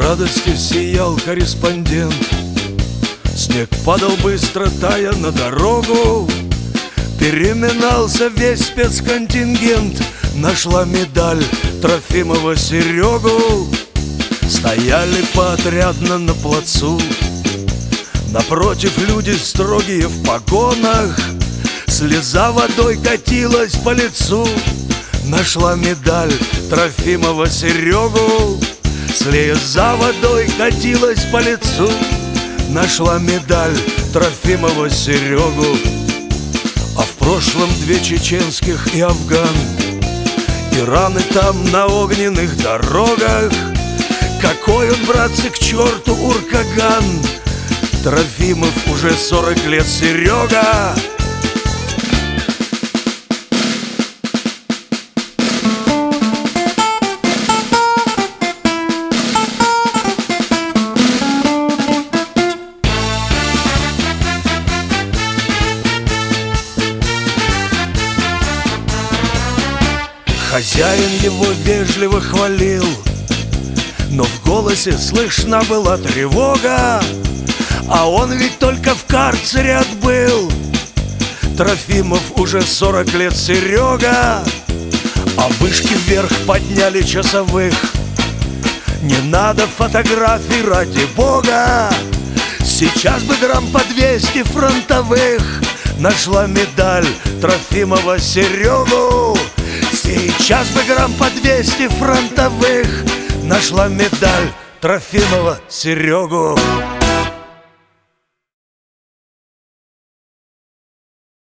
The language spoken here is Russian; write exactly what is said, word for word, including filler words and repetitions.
радости сиял корреспондент. Снег падал быстро, тая на дорогу. Переминался весь спецконтингент. Нашла медаль Трофимова Серегу. Стояли поотрядно на плацу. Напротив люди строгие в погонах. Слеза водой катилась по лицу. Нашла медаль Трофимова Серегу. Слеза водой катилась по лицу. Нашла медаль Трофимова Серегу. А в прошлом две чеченских и Афган. И раны там на огненных дорогах. Какой он, братцы, к черту уркаган! Трофимов уже сорок лет Серега. Хозяин его вежливо хвалил, но в голосе слышна была тревога. А он ведь только в карцере отбыл. Трофимов уже сорок лет Серега. А вышки вверх подняли часовых. Не надо фотографий, ради бога. Сейчас бы грамм по двести фронтовых. Нашла медаль Трофимова Серегу. Сейчас бы грамм по двести фронтовых. Нашла медаль Трофимова Серегу.